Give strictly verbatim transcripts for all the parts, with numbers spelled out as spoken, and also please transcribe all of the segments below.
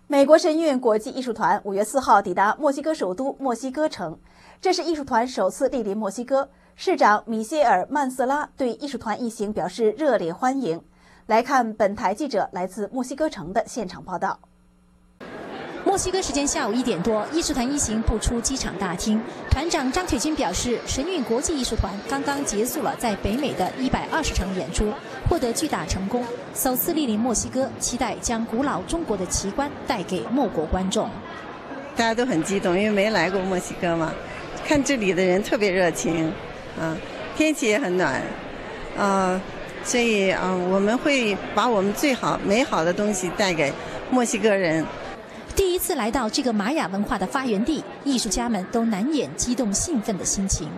美国神韵国际艺术团五月四号抵达墨西哥首都墨西哥城，这是艺术团首次莅临墨西哥。市长米歇尔·曼瑟拉对艺术团一行表示热烈欢迎。来看本台记者来自墨西哥城的现场报道。 墨西哥时间下午一点多，艺术团一行步出机场大厅。团长张铁军表示，神韵国际艺术团刚刚结束了在北美的一百二十场演出，获得巨大成功，首次莅临墨西哥，期待将古老中国的奇观带给莫国观众。 大家都很激动，因为没来过墨西哥嘛，看这里的人特别热情，啊，天气也很暖，啊，所以啊，我们会把我们最好美好的东西带给墨西哥人。 第一次来到这个玛雅文化的发源地，艺术家们都难掩激动兴奋的心情。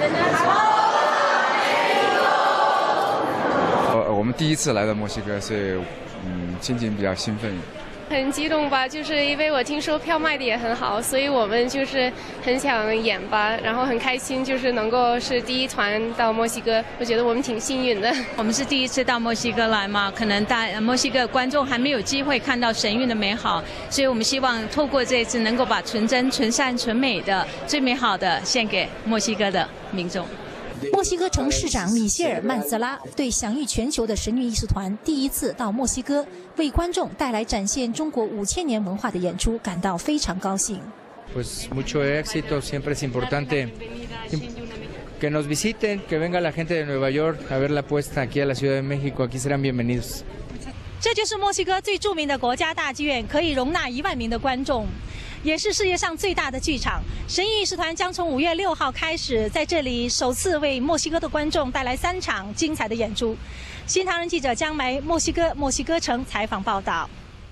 呃，我们第一次来到墨西哥，所以嗯，心情比较兴奋。 很激动吧，就是因为我听说票卖的也很好，所以我们就是很想演吧，然后很开心，就是能够是第一团到墨西哥，我觉得我们挺幸运的。 我们是第一次到墨西哥来嘛，可能大墨西哥观众还没有机会看到神韵的美好，所以我们希望透过这一次能够把纯真、纯善、纯美的最美好的献给墨西哥的民众。 墨西哥城市长米歇尔·曼瑟拉对享誉全球的神韵艺术团第一次到墨西哥为观众带来展现中国五千年文化的演出感到非常高兴。 Pues mucho éxito, siempre es importante que nos visiten, que venga la gente de Nueva York a ver la puesta aquí a la Ciudad de México, aquí serán bienvenidos. 这就是墨西哥最著名的国家大剧院，可以容纳一万名的观众，也是世界上最大的剧场。神韵艺术团将从五月六号开始，在这里首次为墨西哥的观众带来三场精彩的演出。新唐人记者江梅，墨西哥墨西哥城采访报道。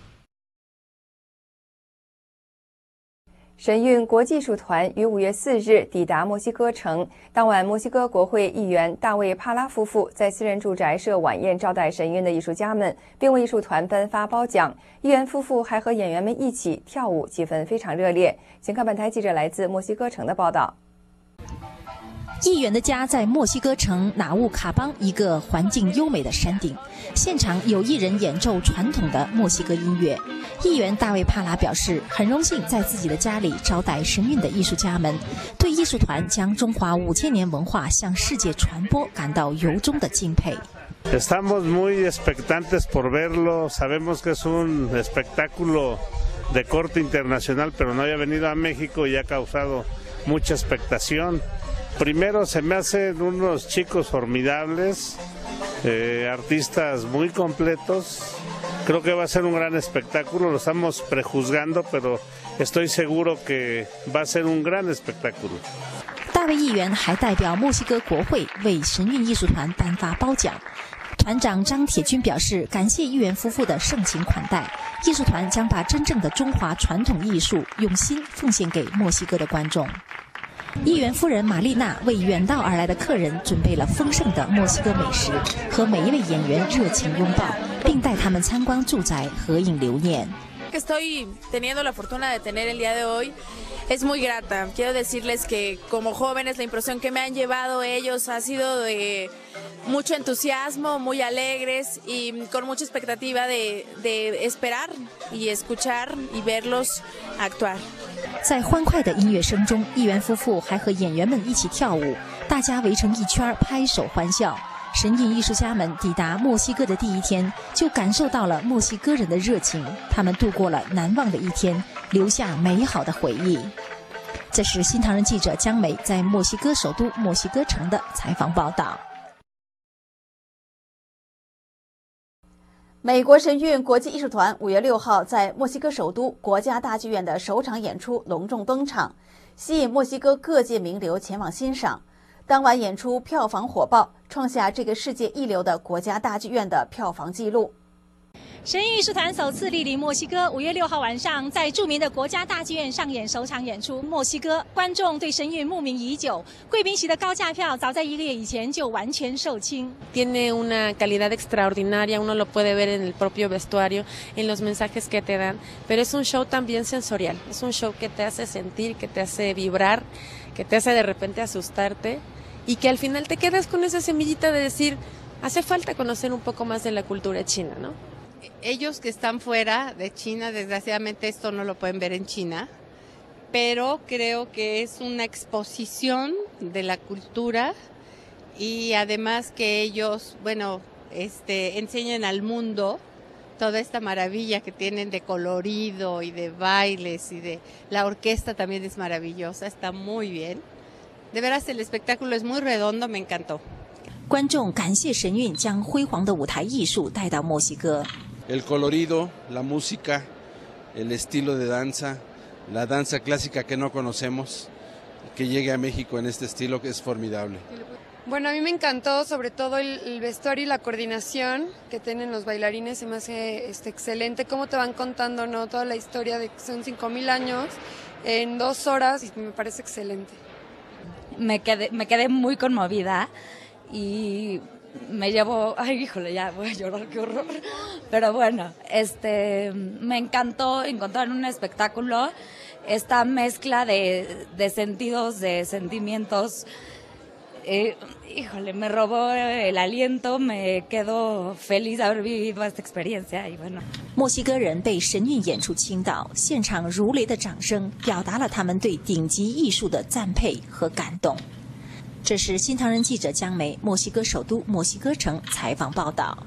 神韵国际艺术团于五月四日抵达墨西哥城。当晚，墨西哥国会议员大卫·帕拉夫妇在私人住宅设晚宴招待神韵的艺术家们，并为艺术团颁发褒奖。议员夫妇还和演员们一起跳舞，气氛非常热烈。请看本台记者来自墨西哥城的报道。 议员的家在墨西哥城纳乌卡邦一个环境优美的山顶，现场有艺人演奏传统的墨西哥音乐。议员大卫·帕拉表示，很荣幸在自己的家里招待神韵的艺术家们，对艺术团将中华五千年文化向世界传播感到由衷的敬佩。 Estamos muy expectantes por verlo. Sabemos que es un espectáculo de corte internacional, pero no había venido a México y ha causado mucha expectación. Primero se me hacen unos chicos formidables, eh, artistas muy completos. Creo que va a ser un gran espectáculo, lo estamos prejuzgando, pero estoy seguro que va a ser un gran espectáculo. 大卫议员还代表墨西哥国会为神韵艺术团颁发褒奖。团长张铁军表示，感谢议员夫妇的盛情款待，艺术团将把真正的中华传统艺术用心奉献给墨西哥的观众。议员夫人玛丽娜为远道而来的客人准备了丰盛的墨西哥美食，和每一位演员热情拥抱，并带他们参观住宅，合影留念。 Estoy teniendo la fortuna de tener el día de hoy. Es muy grata. Quiero decirles que como jóvenes la impresión que me han llevado ellos ha sido de mucho entusiasmo, muy alegres y con mucha expectativa de, de esperar y escuchar y verlos actuar. 在欢快的音乐声中，议员夫妇还和演员们一起跳舞，大家围成一圈拍手欢笑。神韵艺术家们抵达墨西哥的第一天，就感受到了墨西哥人的热情，他们度过了难忘的一天，留下美好的回忆。这是新唐人记者江梅在墨西哥首都墨西哥城的采访报道。 美国神韵国际艺术团五月六号在墨西哥首都国家大剧院的首场演出隆重登场，吸引墨西哥各界名流前往欣赏。当晚演出票房火爆，创下这个世界一流的国家大剧院的票房纪录。 神韵艺术团首次莅临墨西哥，五月六号晚上在著名的国家大剧院上演首场演出。墨西哥观众对神韵慕名已久，贵宾席的高价票早在一个月以前就完全售罄。 Tiene una calidad extraordinaria, uno lo puede ver en el propio vestuario, en los mensajes que te dan, pero es un show también sensorial, es un show que te hace sentir, que te hace vibrar, que te hace de repente asustarte y que al final te quedas con esa semillita de decir, hace falta conocer un poco más de la cultura china, ¿no? ellos que están fuera de China, desgraciadamente esto no lo pueden ver en China, pero creo que es una exposición de la cultura y además que ellos, bueno, este, enseñan al mundo toda esta maravilla que tienen de colorido y de bailes y de la orquesta también es maravillosa, está muy bien. De veras el espectáculo es muy redondo, me encantó. 观众感谢神韵将辉煌的舞台艺术带到墨西哥。 El colorido, la música, el estilo de danza, la danza clásica que no conocemos, que llegue a México en este estilo que es formidable. Bueno, a mí me encantó sobre todo el, el vestuario y la coordinación que tienen los bailarines, se me hace este, excelente cómo te van contando, ¿no? Toda la historia de que son cinco mil años en dos horas y me parece excelente. Me quedé, me quedé muy conmovida y me llevo, ay híjole, ya voy a llorar, qué horror, pero bueno, este, me encantó encontrar en un espectáculo esta mezcla de, de sentidos, de sentimientos. Eh, híjole, me robó el aliento, me quedo feliz de haber vivido esta experiencia y bueno。 墨西哥人被神韵演出倾倒，现场如雷的掌声表达了他们对顶级艺术的赞佩和感动。这是新唐人记者江梅，墨西哥首都墨西哥城采访报道。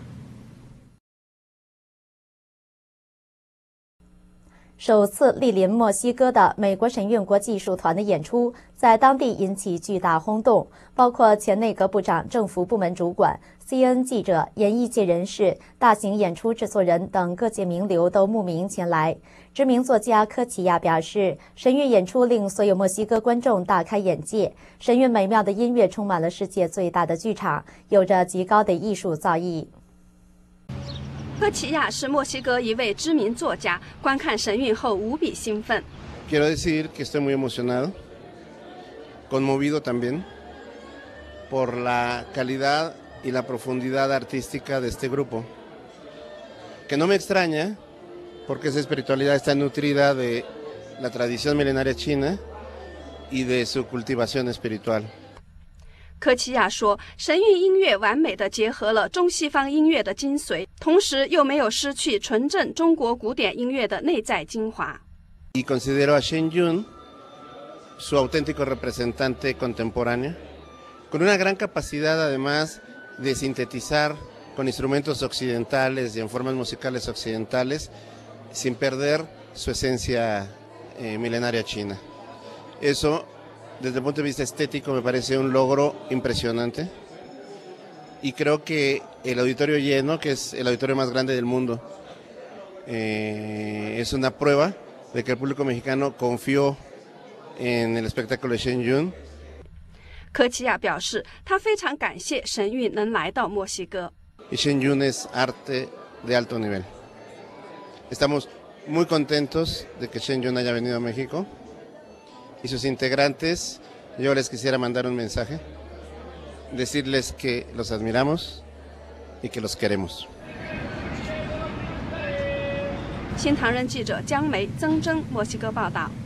首次莅临墨西哥的美国神韵国际艺术团的演出，在当地引起巨大轰动，包括前内阁部长、政府部门主管、C N N 记者、演艺界人士、大型演出制作人等各界名流都慕名前来。知名作家科奇亚表示，神韵演出令所有墨西哥观众大开眼界，神韵美妙的音乐充满了世界最大的剧场，有着极高的艺术造诣。 科奇亚是墨西哥一位知名作家，观看神韵后无比兴奋。 Quiero decir que estoy muy emocionado, conmovido también por la calidad y la profundidad artística de este grupo, que no me extraña porque esa espiritualidad está nutrida de la tradición milenaria china y de su cultivación espiritual。 科奇亚说，神韵音乐完美地结合了中西方音乐的精髓，同时又没有失去纯正中国古典音乐的内在精华。 Y considero a Shen Yun su auténtico representante contemporáneo, con una gran capacidad además de sintetizar con instrumentos occidentales y en formas musicales occidentales, sin perder su esencia eh, milenaria china. Eso, desde el punto de vista estético, me parece un logro impresionante y creo que el auditorio lleno, que es el auditorio más grande del mundo, eh, es una prueba de que el público mexicano confió en el espectáculo de Shen Yun。 科奇亚表示，他非常感谢神韵能来到墨西哥。 Y Shen Yun es arte de alto nivel. Estamos muy contentos de que Shen Yun haya venido a México. Y sus integrantes, yo les quisiera mandar un mensaje, decirles que los admiramos y que los queremos。 新唐人记者江梅、曾铮墨西哥报道。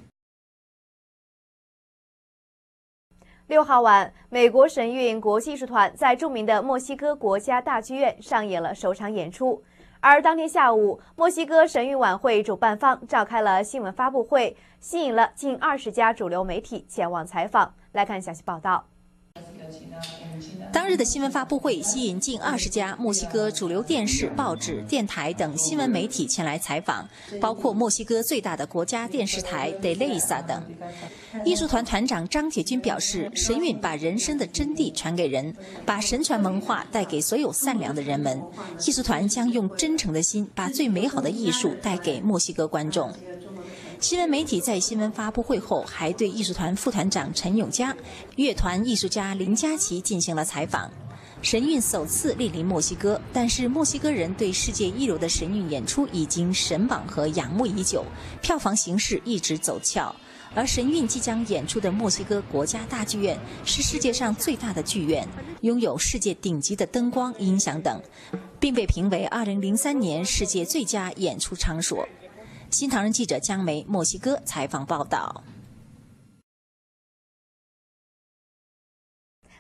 六号晚，美国神韵国际艺术团在著名的墨西哥国家大剧院上演了首场演出。而当天下午，墨西哥神韵晚会主办方召开了新闻发布会，吸引了近二十家主流媒体前往采访。来看详细报道。 当日的新闻发布会吸引近二十家墨西哥主流电视、报纸、电台等新闻媒体前来采访，包括墨西哥最大的国家电视台 Televisa 等。艺术团团长张铁军表示，神韵把人生的真谛传给人，把神传文化带给所有善良的人们。艺术团将用真诚的心，把最美好的艺术带给墨西哥观众。新闻媒体在新闻发布会后，还对艺术团副团长陈永嘉、乐团艺术家林佳琪进行了采访。神韵首次莅临墨西哥，但是墨西哥人对世界一流的神韵演出已经神往和仰慕已久，票房形势一直走俏。而神韵即将演出的墨西哥国家大剧院是世界上最大的剧院，拥有世界顶级的灯光、音响等，并被评为二零零三年世界最佳演出场所。新唐人记者江梅墨西哥采访报道。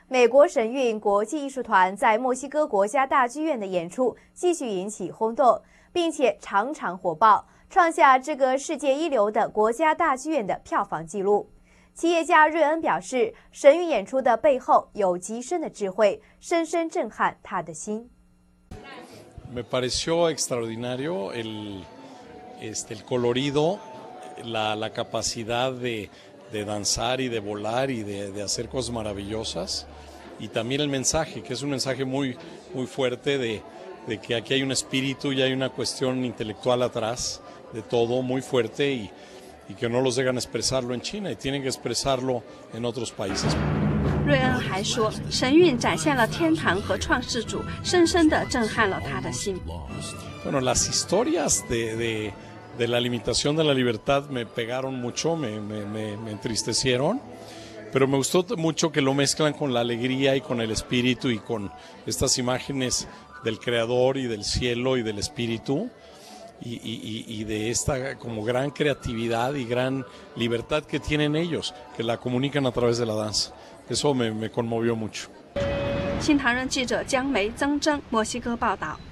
美国神韵国际艺术团在墨西哥国家大剧院的演出继续引起轰动，并且场场火爆，创下这个世界一流的国家大剧院的票房纪录。企业家瑞恩表示，神韵演出的背后有极深的智慧，深深震撼他的心。 Me pareció extraordinario el, este, el colorido, la, la capacidad de, de danzar y de volar y de, de hacer cosas maravillosas, y también el mensaje, que es un mensaje muy, muy fuerte de, de que aquí hay un espíritu y hay una cuestión intelectual atrás de todo muy fuerte, y, y que no los dejan expresarlo en China y tienen que expresarlo en otros países. 瑞恩还说，神韵展现了天堂和创世主，深深地震撼了他的心。 Bueno, las historias de, de, de la limitación de la libertad me pegaron mucho, me, me, me, me entristecieron, pero me gustó mucho que lo mezclan con la alegría y con el espíritu y con estas imágenes del creador y del cielo y del espíritu y, y, y de esta como gran creatividad y gran libertad que tienen ellos, que la comunican a través de la danza. Eso me, me conmovió mucho. 新唐人记者江梅、曾铮，墨西哥报道。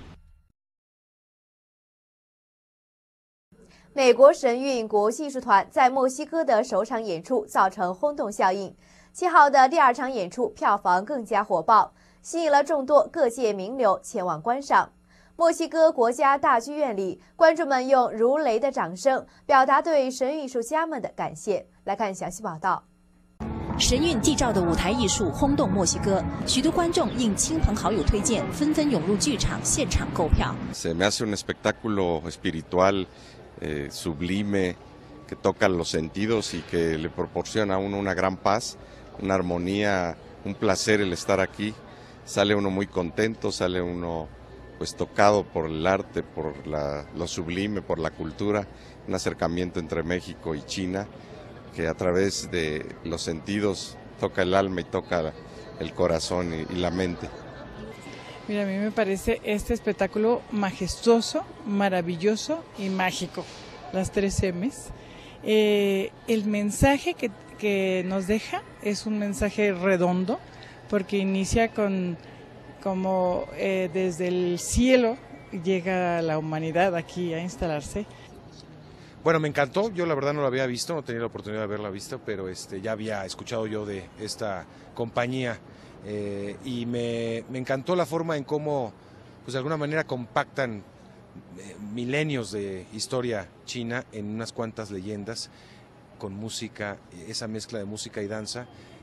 美国神韵国际艺术团在墨西哥的首场演出造成轰动效应，七号的第二场演出票房更加火爆，吸引了众多各界名流前往观赏。墨西哥国家大剧院里，观众们用如雷的掌声表达对神韵艺术家们的感谢。来看详细报道。 神韵缔造的舞台艺术轰动墨西哥，许多观众应亲朋好友推荐，纷纷涌入剧场现场购票。 Se me hace un espectáculo espiritual, eh, sublime, que toca los sentidos y que le proporciona a uno una gran paz, una armonía, un placer el estar aquí. Sale uno muy contento, sale uno pues tocado por el arte, por la, lo sublime, por la cultura, un acercamiento entre México y China, que a través de los sentidos toca el alma y toca el corazón y, y la mente. Mira, a mí me parece este espectáculo majestuoso, maravilloso y mágico, las tres M's. Eh, el mensaje que, que nos deja es un mensaje redondo, porque inicia con como eh, desde el cielo llega la humanidad aquí a instalarse. Bueno, me encantó, yo la verdad no la había visto, no tenía la oportunidad de haberla visto, pero este, ya había escuchado yo de esta compañía eh, y me, me encantó la forma en cómo, pues de alguna manera compactan eh, milenios de historia china en unas cuantas leyendas con música, esa mezcla de música y danza,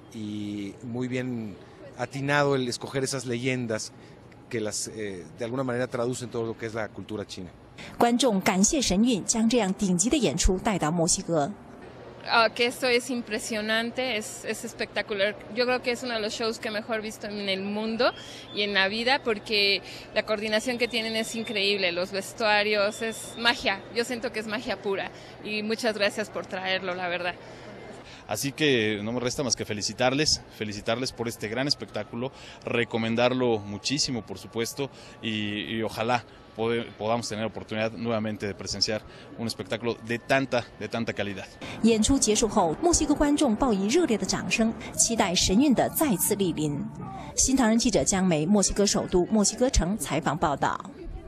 y muy bien atinado el escoger esas leyendas que las eh, de alguna manera traducen todo lo que es la cultura china. 观众感谢神韵将这样顶级的演出带到墨西哥。 Uh, que esto es impresionante, es, es espectacular. Yo creo que es uno de los shows que mejor he visto en el mundo y en la vida, porque la coordinación que tienen es increíble, los vestuarios, es magia. Yo siento que es magia pura, y muchas gracias por traerlo, la verdad. Así que no me resta más que felicitarles, felicitarles por este gran espectáculo, recomendarlo muchísimo, por supuesto, y, y ojalá podamos tener oportunidad nuevamente de presenciar un espectáculo de tanta, de tanta calidad. 演出结束后，墨西哥观众报以热烈的掌声，期待神韵的再次莅临。新唐人记者江梅，墨西哥首都墨西哥城采访报道。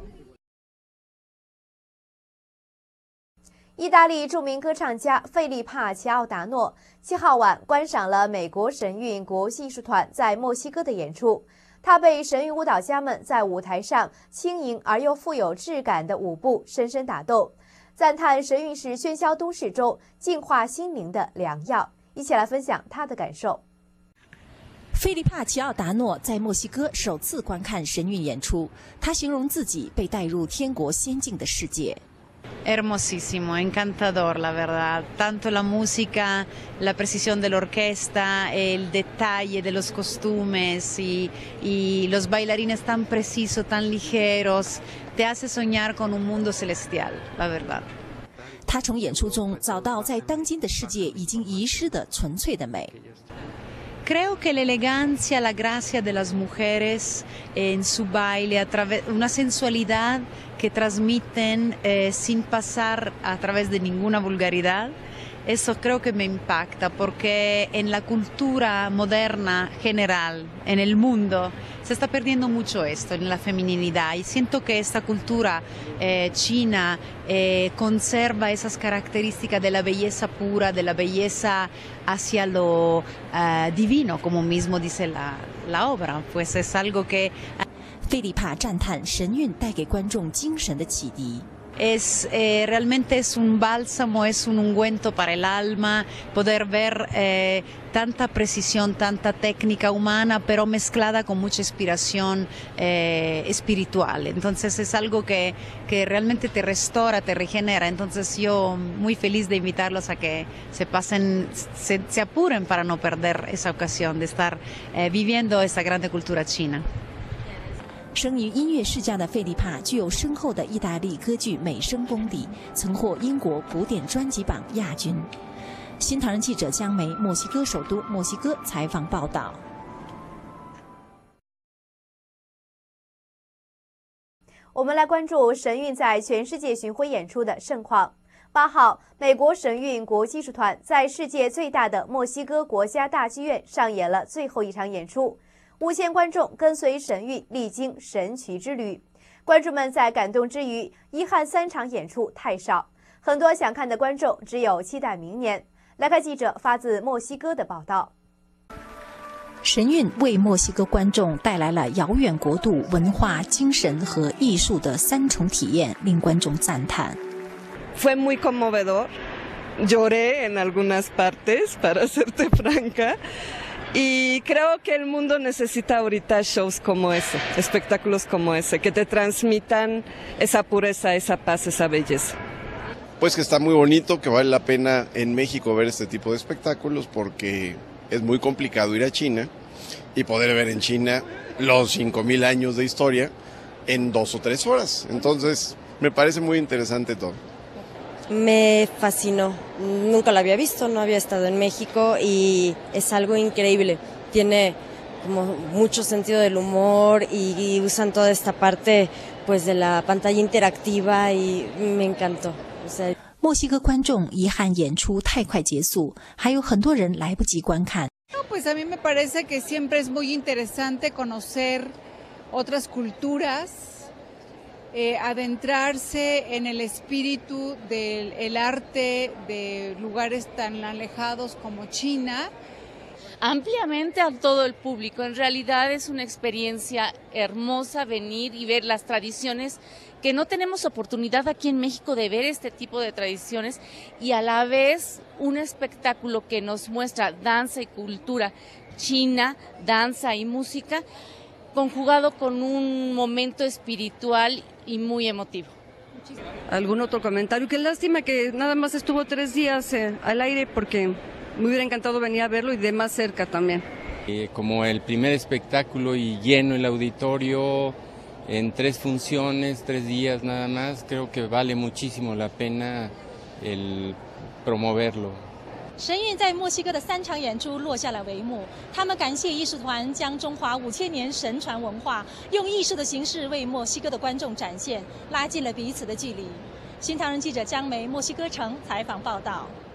意大利著名歌唱家费利帕·齐奥达诺七号晚观赏了美国神韵国际艺术团在墨西哥的演出。他被神韵舞蹈家们在舞台上轻盈而又富有质感的舞步深深打动，赞叹神韵是喧嚣都市中净化心灵的良药。一起来分享他的感受。 费利帕·齐奥达诺在墨西哥首次观看神韵演出，他形容自己被带入天国仙境的世界。 Hermosísimo, encantador, la verdad. Tanto la música, la precisión de la orquesta, el detalle de los costumes y, y los bailarines tan precisos, tan ligeros, te hace soñar con un mundo celestial, la verdad. 他从演出中找到在当今的世界已经遗失的纯粹的美。 Creo que la elegancia, la gracia de las mujeres en su baile, a través, una sensualidad que transmiten eh, sin pasar a través de ninguna vulgaridad, eso creo que me impacta porque en la cultura moderna general, en el mundo, se está perdiendo mucho esto, en la feminidad, y siento que esta cultura eh, china eh, conserva esas características de la belleza pura, de la belleza hacia lo uh, divino, como mismo dice la, la obra, pues es algo que... 费利帕赞叹神韵带给观众精神的启迪。 Es, eh, realmente es un bálsamo, es un ungüento para el alma, poder ver eh, tanta precisión, tanta técnica humana, pero mezclada con mucha inspiración eh, espiritual. Entonces es algo que, que realmente te restaura, te regenera. Entonces yo muy feliz de invitarlos a que se pasen, se, se apuren para no perder esa ocasión de estar eh, viviendo esta grande cultura china. 生于音乐世家的费利帕具有深厚的意大利歌剧美声功底，曾获英国古典专辑榜亚军。新唐人记者江梅，墨西哥首都墨西哥采访报道。 我们来关注神韵在全世界巡回演出的盛况。八号，美国神韵国际艺术团在世界最大的墨西哥国家大剧院上演了最后一场演出。 五千观众跟随神韵历经神曲之旅，观众们在感动之余，遗憾三场演出太少，很多想看的观众只有期待明年。来看记者发自墨西哥的报道。 神韵为墨西哥观众带来了遥远国度文化、精神和艺术的三重体验，令观众赞叹。 Fue muy conmovedor, lloré en algunas partes, para serte franca. Y creo que el mundo necesita ahorita shows como ese, espectáculos como ese, que te transmitan esa pureza, esa paz, esa belleza. Pues que está muy bonito, que vale la pena en México ver este tipo de espectáculos porque es muy complicado ir a China y poder ver en China los cinco mil años de historia en dos o tres horas. Entonces me parece muy interesante todo. Me fascinó, nunca lo había visto, no había estado en México y es algo increíble, tiene como mucho sentido del humor y, y usan toda esta parte pues de la pantalla interactiva y me encantó. O sea, 墨西哥观众遗憾演出太快结束，还有很多人来不及观看。 No, pues a mí me parece que siempre es muy interesante conocer otras culturas. Eh, adentrarse en el espíritu del el arte de lugares tan alejados como China. Ampliamente a todo el público. En realidad es una experiencia hermosa venir y ver las tradiciones que no tenemos oportunidad aquí en México de ver este tipo de tradiciones y a la vez un espectáculo que nos muestra danza y cultura china, danza y música, conjugado con un momento espiritual y muy emotivo. ¿Algún otro comentario? Qué lástima que nada más estuvo tres días eh, al aire porque me hubiera encantado venir a verlo y de más cerca también. Eh, como el primer espectáculo y lleno el auditorio en tres funciones, tres días nada más, creo que vale muchísimo la pena el promoverlo. 神韵在墨西哥的三场演出落下了帷幕，他们感谢艺术团将中华五千年神传文化用艺术的形式为墨西哥的观众展现，拉近了彼此的距离。新唐人记者江梅，墨西哥城采访报道。